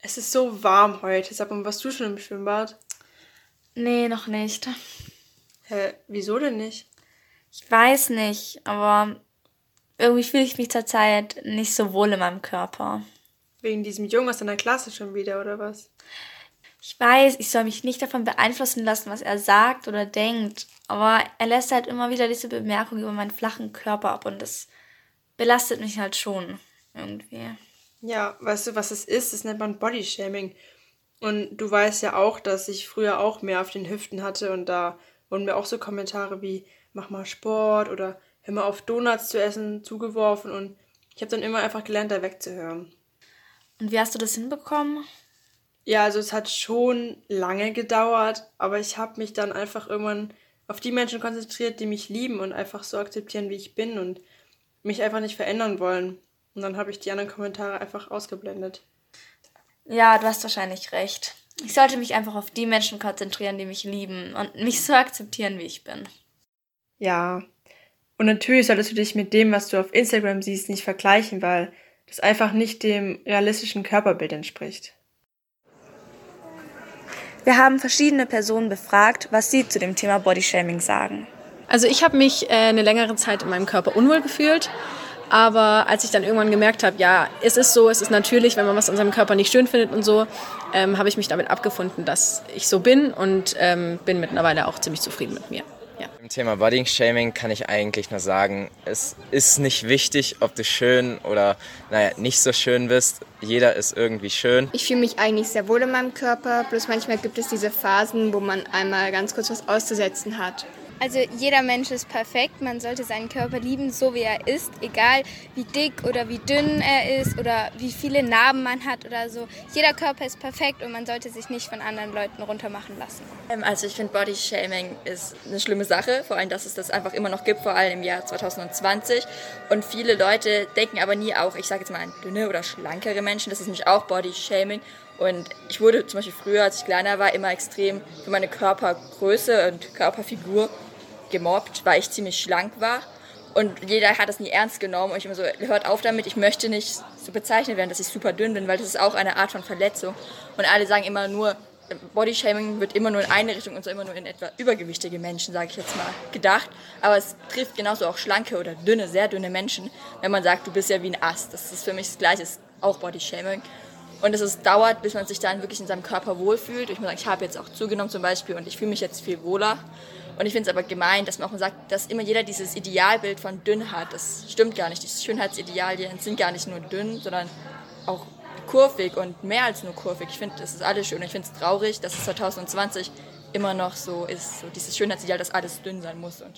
Es ist so warm heute. Sag mal, warst du schon im Schwimmbad? Nee, noch nicht. Hä, wieso denn nicht? Ich weiß nicht, aber irgendwie fühle ich mich zurzeit nicht so wohl in meinem Körper. Wegen diesem Jungen aus deiner Klasse schon wieder, oder was? Ich weiß, ich soll mich nicht davon beeinflussen lassen, was er sagt oder denkt, aber er lässt halt immer wieder diese Bemerkung über meinen flachen Körper ab und das belastet mich halt schon irgendwie. Ja, weißt du, was es ist? Das nennt man Bodyshaming. Und du weißt ja auch, dass ich früher auch mehr auf den Hüften hatte und da wurden mir auch so Kommentare wie, mach mal Sport oder hör mal auf Donuts zu essen zugeworfen und ich habe dann immer einfach gelernt, da wegzuhören. Und wie hast du das hinbekommen? Ja, also es hat schon lange gedauert, aber ich habe mich dann einfach irgendwann auf die Menschen konzentriert, die mich lieben und einfach so akzeptieren, wie ich bin und mich einfach nicht verändern wollen. Und dann habe ich die anderen Kommentare einfach ausgeblendet. Ja, du hast wahrscheinlich recht. Ich sollte mich einfach auf die Menschen konzentrieren, die mich lieben und mich so akzeptieren, wie ich bin. Ja, und natürlich solltest du dich mit dem, was du auf Instagram siehst, nicht vergleichen, weil das einfach nicht dem realistischen Körperbild entspricht. Wir haben verschiedene Personen befragt, was sie zu dem Thema Bodyshaming sagen. Also ich habe mich eine längere Zeit in meinem Körper unwohl gefühlt, aber als ich dann irgendwann gemerkt habe, ja, es ist so, es ist natürlich, wenn man was an seinem Körper nicht schön findet und so, habe ich mich damit abgefunden, dass ich so bin und bin mittlerweile auch ziemlich zufrieden mit mir. Ja. Im Thema Bodyshaming kann ich eigentlich nur sagen, es ist nicht wichtig, ob du schön oder nicht so schön bist. Jeder ist irgendwie schön. Ich fühle mich eigentlich sehr wohl in meinem Körper, bloß manchmal gibt es diese Phasen, wo man einmal ganz kurz was auszusetzen hat. Also jeder Mensch ist perfekt, man sollte seinen Körper lieben, so wie er ist, egal wie dick oder wie dünn er ist oder wie viele Narben man hat oder so. Jeder Körper ist perfekt und man sollte sich nicht von anderen Leuten runtermachen lassen. Also ich finde Bodyshaming ist eine schlimme Sache, vor allem, dass es das einfach immer noch gibt, vor allem im Jahr 2020. Und viele Leute denken aber nie auch, ich sage jetzt mal an dünne oder schlankere Menschen, das ist nicht auch Bodyshaming. Und ich wurde zum Beispiel früher, als ich kleiner war, immer extrem für meine Körpergröße und Körperfigur gemobbt, weil ich ziemlich schlank war. Und jeder hat das nie ernst genommen. Und ich immer so, hört auf damit, ich möchte nicht so bezeichnet werden, dass ich super dünn bin, weil das ist auch eine Art von Verletzung. Und alle sagen immer nur, Bodyshaming wird immer nur in eine Richtung und so immer nur in etwa übergewichtige Menschen, sage ich jetzt mal, gedacht. Aber es trifft genauso auch schlanke oder dünne, sehr dünne Menschen, wenn man sagt, du bist ja wie ein Ast. Das ist für mich das Gleiche, ist auch Bodyshaming. Und es dauert, bis man sich dann wirklich in seinem Körper wohlfühlt. Ich muss sagen, ich habe jetzt auch zugenommen zum Beispiel und ich fühle mich jetzt viel wohler. Und ich finde es aber gemein, dass man auch sagt, dass immer jeder dieses Idealbild von dünn hat. Das stimmt gar nicht. Die Schönheitsidealien sind gar nicht nur dünn, sondern auch kurvig und mehr als nur kurvig. Ich finde, das ist alles schön. Ich finde es traurig, dass es 2020 immer noch so ist, so dieses Schönheitsideal, dass alles dünn sein muss. Und